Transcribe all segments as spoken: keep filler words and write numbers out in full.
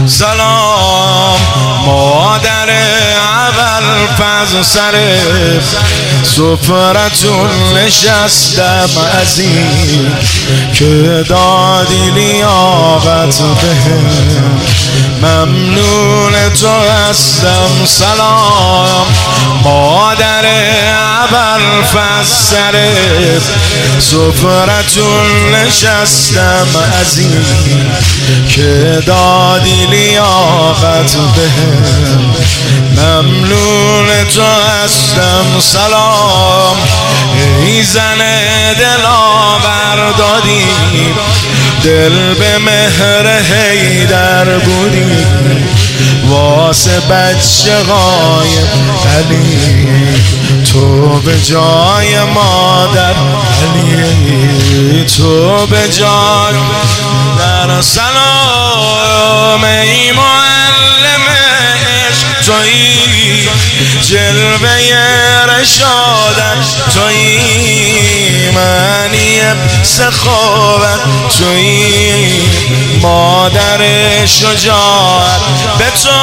سلام مادر اول فضل سر سفرتون نشستم عزیز که دادی لیاقت بهم، ممنون تو هستم. سلام مادر اول فضل سر سفرتون نشستم عزیز که دادی لیاقت بهم، ممنون تو هستم. سلام ای زن دلاور دادی، دل به مهر حیدر بودی، واسه بچه های علی تو به جای مادر علی تو به جای در. سلام ای معلم عشق تویی، جلوه رشادت تویی، معنی سخاوت تویی، مادر شجاعت به تو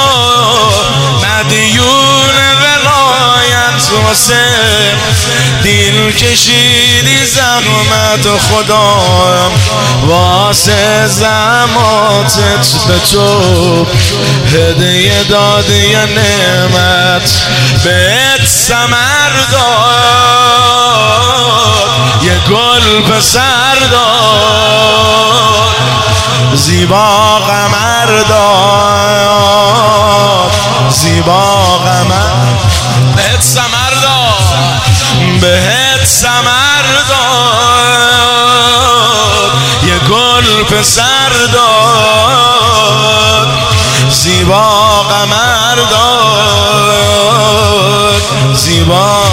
مدیون ولایت، واسه دل کشیدی زحمت خدا، واسه زحماتت به تو هدیه دادی یه نعمت، بهت ثمر داد یه گل پسر داد، زیبا قمر داد زیبا قمر، بهت ثمر داد بهت ثمر داد یه گل پسر داد، زیبا قمر داد زیبا.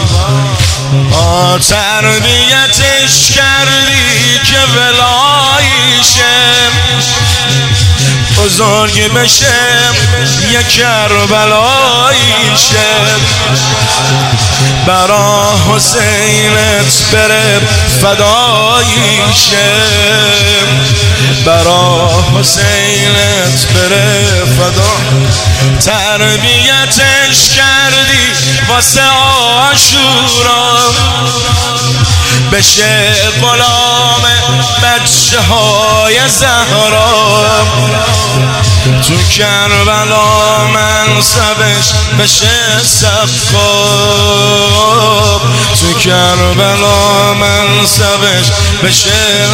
تربیتش کردی که ولایشه بزرگ بشه یه کربلایشه، برا حسینت بره فدایشه، برا حسینت بره فدا. تربیتش کردی واسه عاشورا بشه غلام بچه های زهرا، تو کربلا منصبش بشه سقاب، تو کربلا منصبش بشه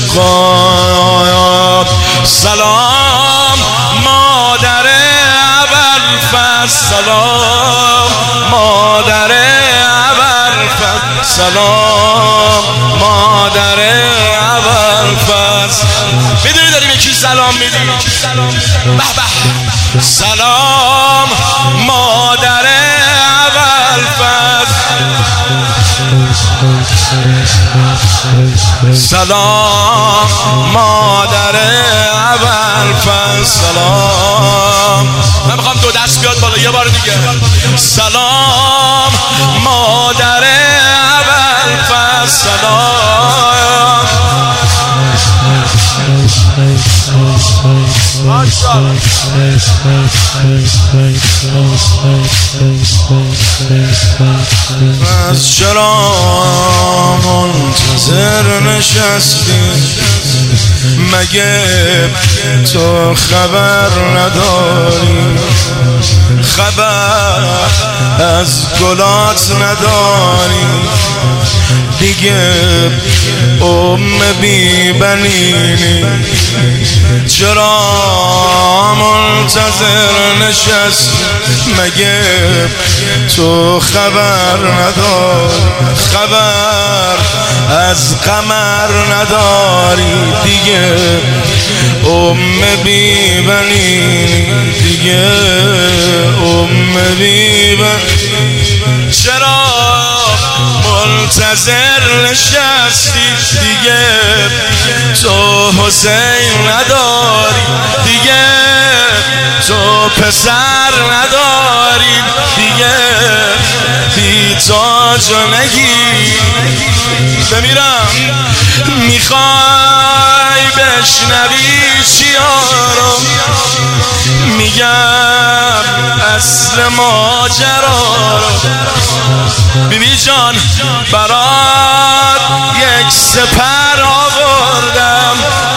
سقاب. سلام مادر ابوالفضل، سلام مادر ابوالفضل، سلام مادر ابوالفضل. میدونی داریم یکی سلام میدیم؟ به به. سلام مادر ابوالفضل، سلام مادر ابوالفضل، سلام. من میخوام دو دست بیاد بالا یه بار دیگه. سلام مادر ابوالفضل، سلام. از چرا منتظر نشستی؟ مگه تو خبر نداری؟ خبر از گلات نداری؟ دیگه ام بی بنینی، چرا منتظر نشست؟ مگه تو خبر نداری؟ خبر از قمر نداری؟ دیگه ام بی بنینی، دیگه ام بی بنینی، چرا منتظر نشستی؟ دیگه تو حسین نداری، دیگه تو پسر نداری، دیگه بی تاج و نگی بمیرم. میخوای بشنوی چیارم؟ بگم اصل ماجرا رو. بیبی جان برات یک سپر آوردم،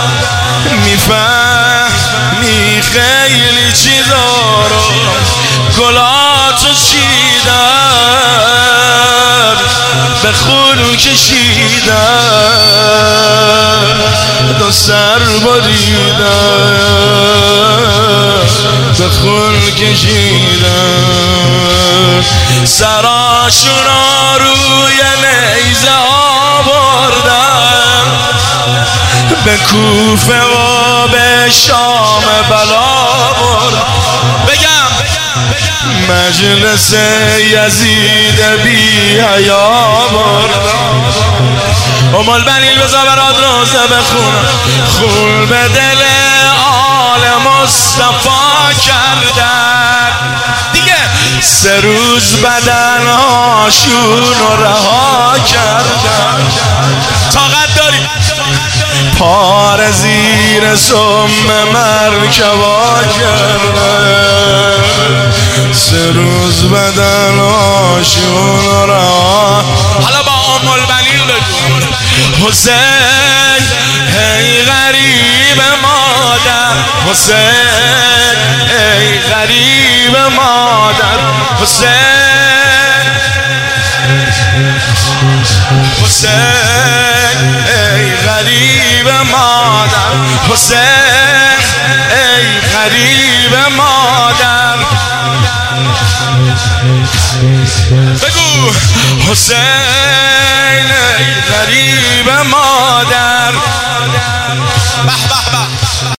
میفهمی خیلی چیزا رو. گلاتو چیدم، به خون کشیدم، دو سر بریدم، به خون کشیدم. سراشونا روی نیزه آوردم، به کوفه و به شام بلا بردم. بگم مجلس یزید بی حیا بردم. ام البنین بذار برات روزه بخونم، خون به دل آل مصطفی کردن دیگه. سه روز بدن هاشون رو رها کردن. طاقت داری پار زیر سم مرکبا کردن. سه روز بدن هاشون رو رها. حالا با ام البنین بگو حسین ای غریب مادر، حسین ای غریب مادر، حسین حسین ای غریب مادر، حسین ای غریب مادر. بگو حسین ای غریب مادر. به به به